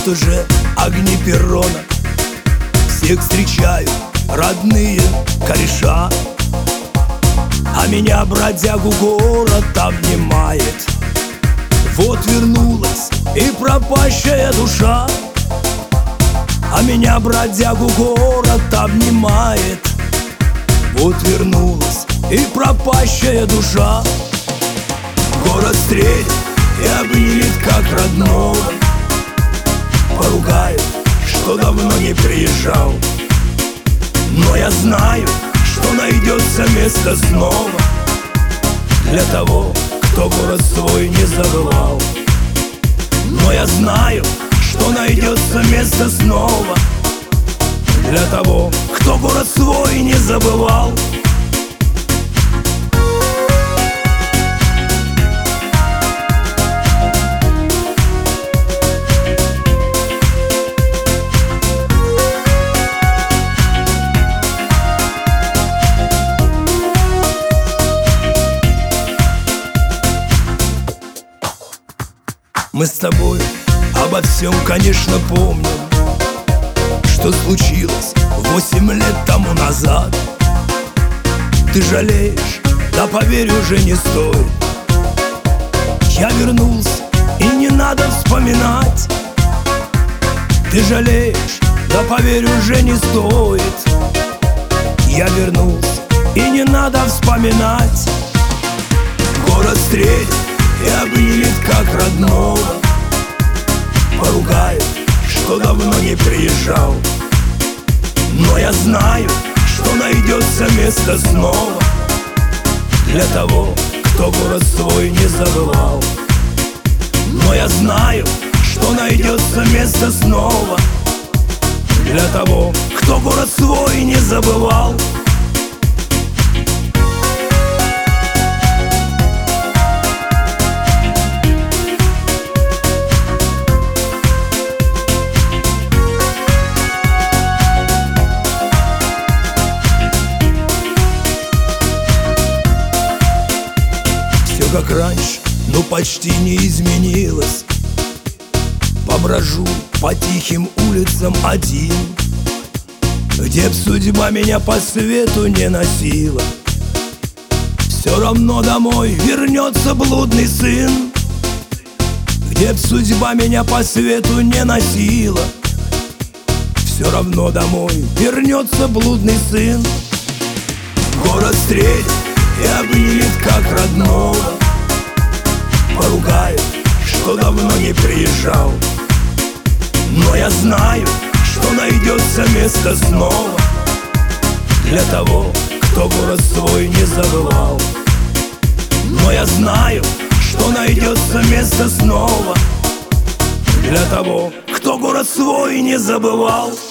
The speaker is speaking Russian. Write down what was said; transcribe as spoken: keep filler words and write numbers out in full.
Вот уже огни перрона, всех встречают родные кореша, а меня, бродягу, город обнимает. Вот вернулась и пропащая душа, а меня, бродягу, город обнимает. Вот вернулась и пропащая душа. Город встретит и обнимет как родного, поругает, что давно не приезжал. Но я знаю, что найдется место снова для того, кто город свой не забывал. Но я знаю, что найдется место снова для того, кто город свой не забывал. Мы с тобой обо всем, конечно, помним, что случилось восемь лет тому назад. Ты жалеешь, да поверь, уже не стоит. Я вернулся, и не надо вспоминать. Ты жалеешь, да поверь, уже не стоит. Я вернулся, и не надо вспоминать. Город встретит и обнимет как родного, поругает, что давно не приезжал. Но я знаю, что найдется место снова для того, кто город свой не забывал. Но я знаю, что найдется место снова для того, кто город свой не забывал. Как раньше, но почти не изменилось. Поброжу по тихим улицам один, где б судьба меня по свету не носила. Все равно домой вернется блудный сын, где б судьба меня по свету не носила. Все равно домой вернется блудный сын. Город встретит и обнимет как родного, поругает, что давно не приезжал. Но я знаю, что найдется место снова для того, кто город свой не забывал. Но я знаю, что найдется место снова для того, кто город свой не забывал.